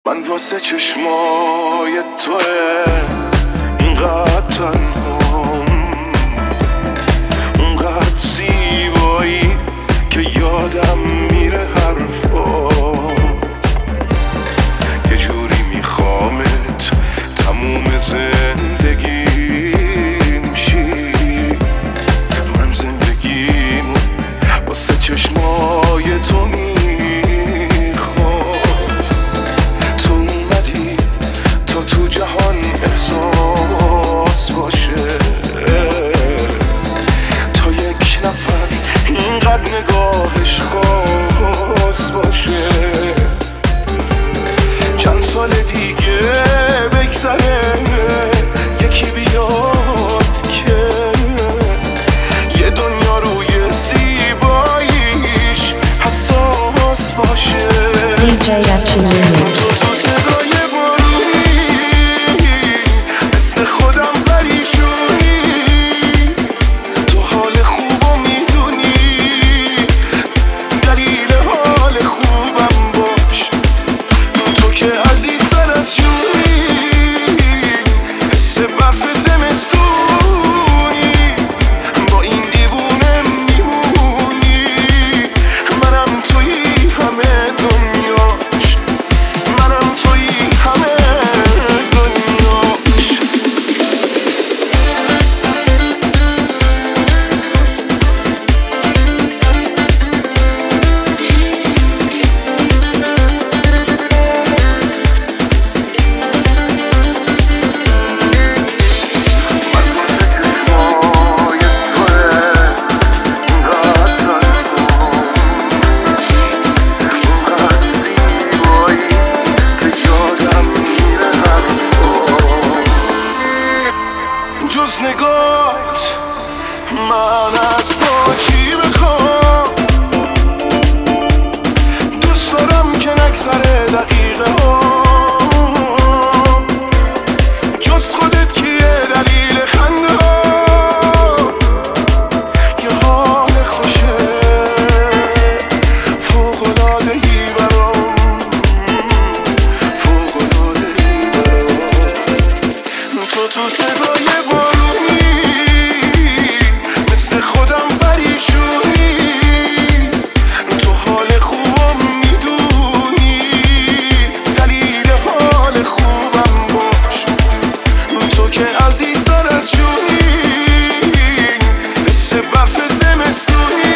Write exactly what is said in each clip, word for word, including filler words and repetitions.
من واسه چشمای توه اینقدر تنهام، اونقدر زیبایی که یادم میره حرفا، یه جوری میخوامت تموم زندگیم شی. من زندگیمو واسه چشمای تو میخوام. تو اومدی تا تو جهان احساس باشه، تا یک نفر اینقدر نگاهش خاص باشه. چند سال دیگه بگذره یکی بیاد که یه دنیا روی زیباییش حساس باشه. دی جی اچیلی تو تو صدای بارونی مثل خودم پریشونی، تو حال خوبو میدونی، دلیل حال خوبم باش. تو که عزیزتر از جونی، حس برف زمستونی، با این دیوونه میمونی. منم توی همه دنیاش، منم توی همه دنیاش. جز نگاهت من از تو چی بخوام؟ دوست دارم که نگذره دقیقه ها، جز خودت کیه دلیل خنده ها؟ یه حال خوشه فوق‌العاده‌ای برام، فوق‌العاده‌ای برام. تو تو صدای بارونی مثل خودم پریشونی، تو حال خوبم میدونی، دلیل حال خوبم باش. تو که عزیزتر از جونی، حس برف زمستونی،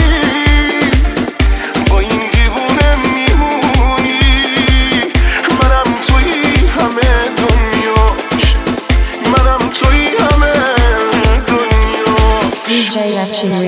با این دیوونه میمونی. منم توی همه دنیاش، منم توی همه دنیا. دی جی اچیلی